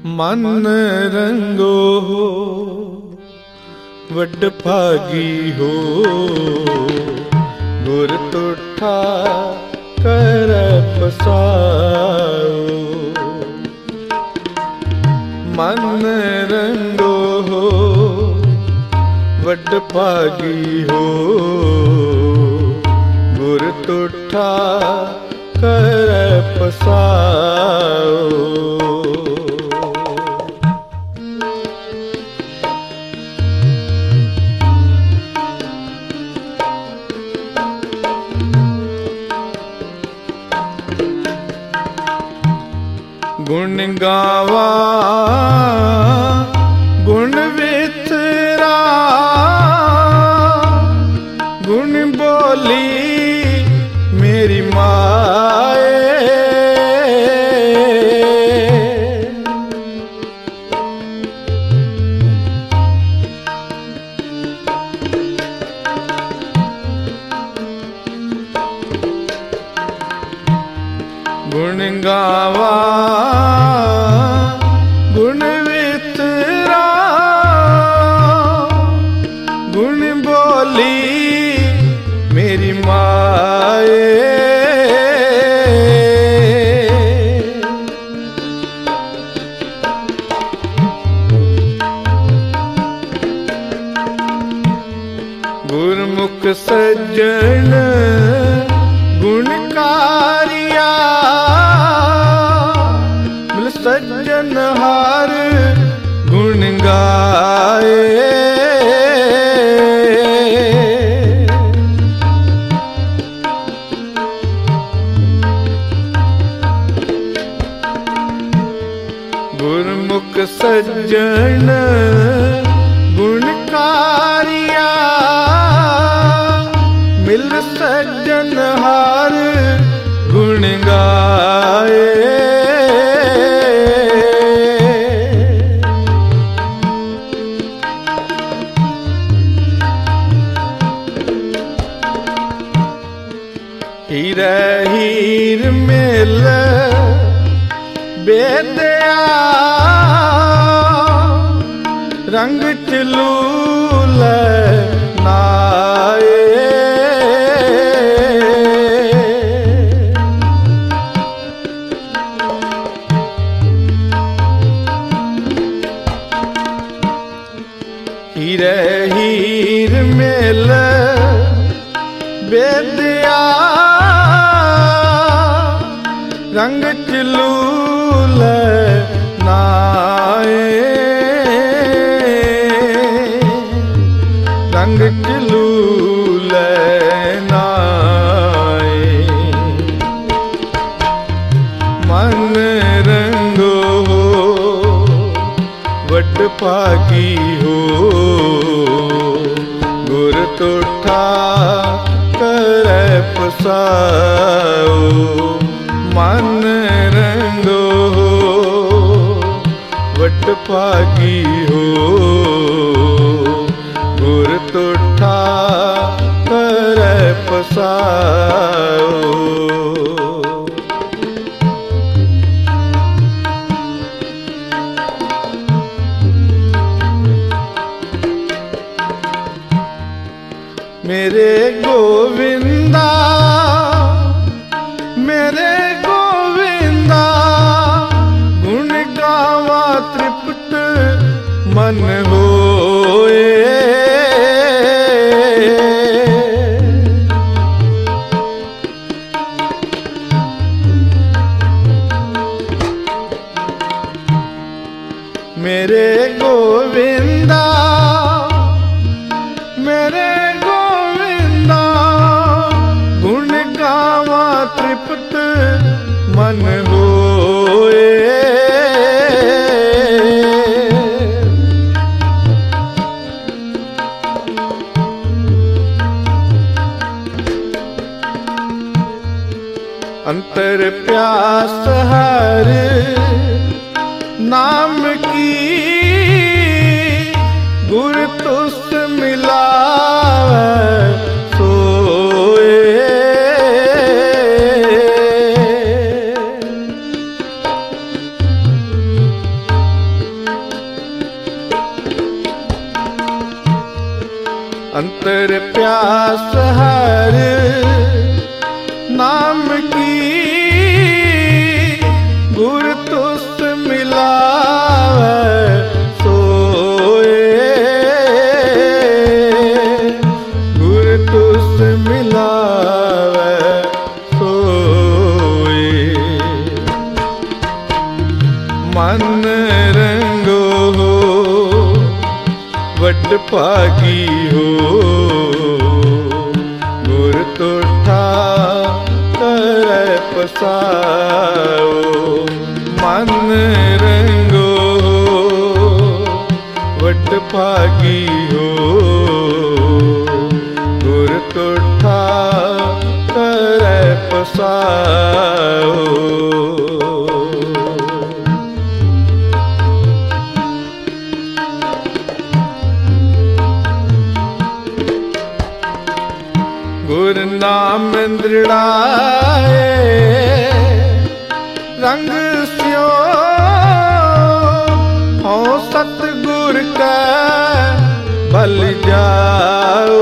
मन रंगो हो वड भागी हो, गुर तुठा कर पसाओ। मन रंगो हो वड भागी हो, गुर तुठा कर पसाओ। गुण गावा गुण वितरा, गुण बोली मेरी माए। गुण गावा गुण वितरा, गुण बोली मेरी माए। गुरमुख सज्जन गुणकारिया, मिल सज्जन हार गुण गाए। गुरमुख सज्जन गुणकारिया, मिल सज्जन हार गुण गाए। हीर हीर मेल बेदया, रंग चलूल नाए। हीर हीर मेल बेदया, रंग चलूल नाए। रंग चलूल नाए। मन रंगो हो वड भागी हो, गुर तुठा कर पसाओ। मन रंगो हो वड भागी हो, गुर तुठा कर पसाओ। मेरे गोविंदा मेरे गोविंदा, गुण गावा तृप्त मन होए। मेरे गोविंदा मेरे गोविंदा, गुण गावा तृप्त मन होए। अंतर प्यास हर नाम की, अंतर प्यास हर नाम की, गुर तुस मिलावे सोए, गुर तुस मिलावे सोए। मन रंगो वड भागी हो, गुर तुठा करे पसाओ। मन रंगो वड भागी हो, गुर तुठा करे पसाओ। गुर नाम दृढ़ाए रंग स्यो, हो सतगुर का बल जाओ।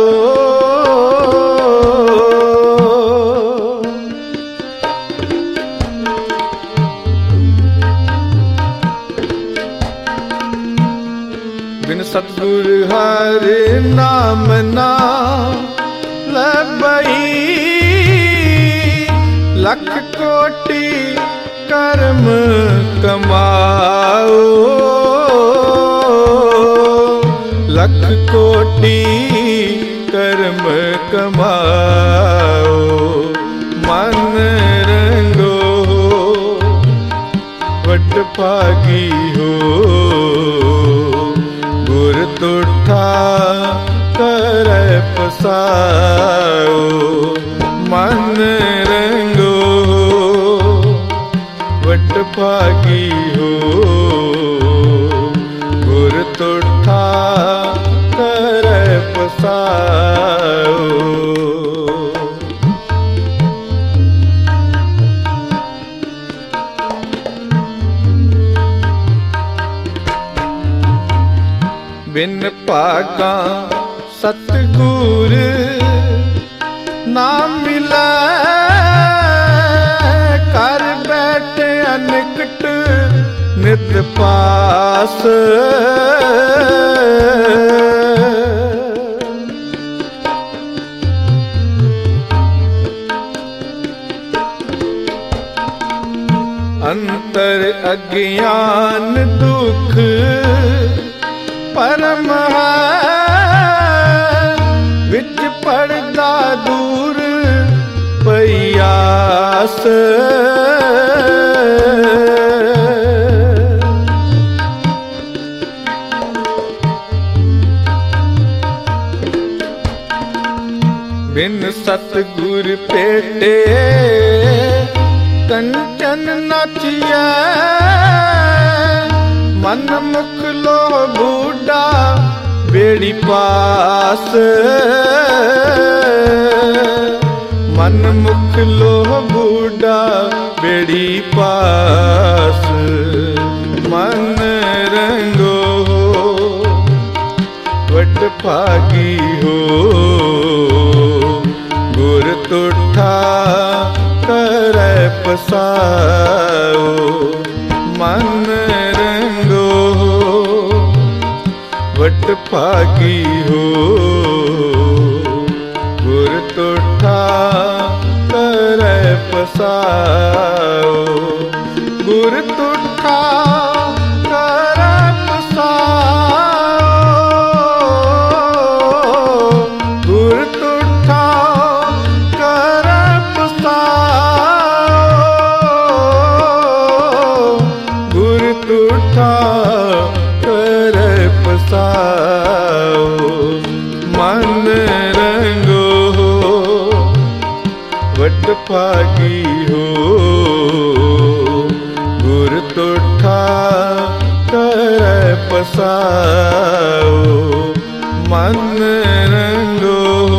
बिन सतगुर हर नाम ना लबई, लख कोटि कर्म कमाओ। लख कोटि कर्म कमाओ। मन रंगो वड भागी हो, गुर तुठा करे पसाओ। मन रंगो वड भागी हो, गुर तुठा करे पसाओ। बिन भागा सतगुर ना मिला, कर बैठे अनिकट नित पास। अंतर अज्ञान दुख परम है, विच पड़दा दूर पयास। बिन सतगुर पेटे कंचन नचिया, मन मुख लो बूढ़ा बेड़ी पास। मन मुख लो बूढ़ा बेड़ी पास। मन रंगो वड भागी हो, गुर तुठा करे पसाओ। मन रंगो वड भागी हो, गुर तुठा करे पसाओ। गुर तुठा करे पसाओ। गुर तुठा करे पसाओ। गुर तुठा करे पसाओ। मन रंगो वड भागी हो, गुर तुठा करे पसाओ। मन रंगो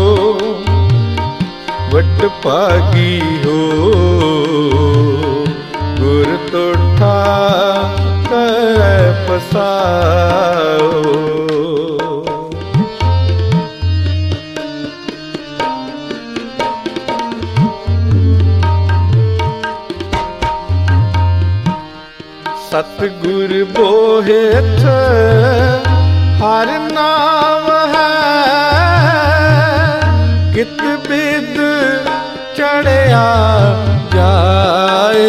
वड भागी हो, गुर तुठा करे पसाओ। सतगुर बोहिथ हर नाम है, कित बिद चढ़िया जाए।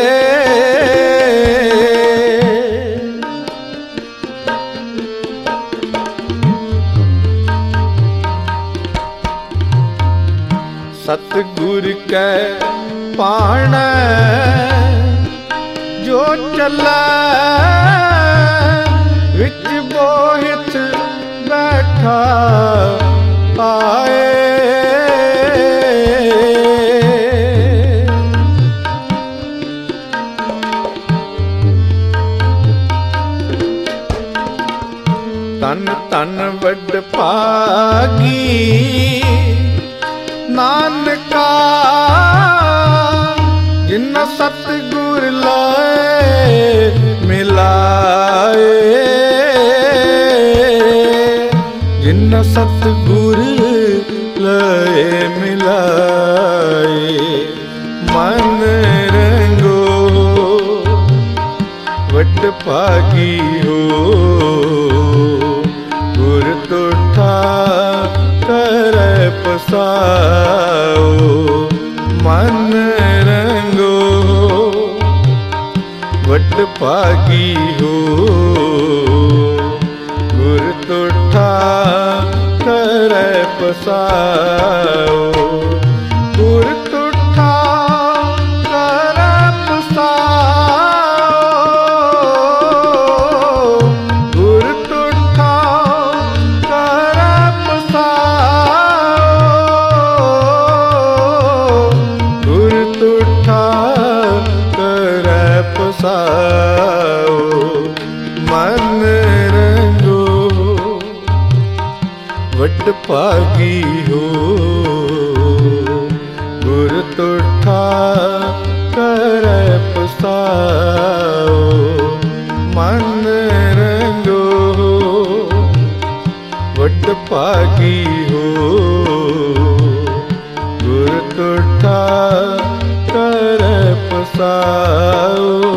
सतगुर कै पाण जो चलै, विच बोहिथ बैठा आए। तन तन वड भागी नानका, जिन सतगुर लाए मिलाए। जिन सतगुर लाए मिलाए, मन रंगो वड भागी हो। गुर तुठा करे पसाओ, मन रंगो वड भागी हो। गुर तुठा करे पसाओ, गुर तुठा करे पसाओ। गुर तुठा करे पसाओ, गुर तुठा करे पसाओ, मन रंगो वड भागी हो। गुर तुठा करे पसाओ, मन रंगो वड भागी हो। गुर तुठा करे पसाओ।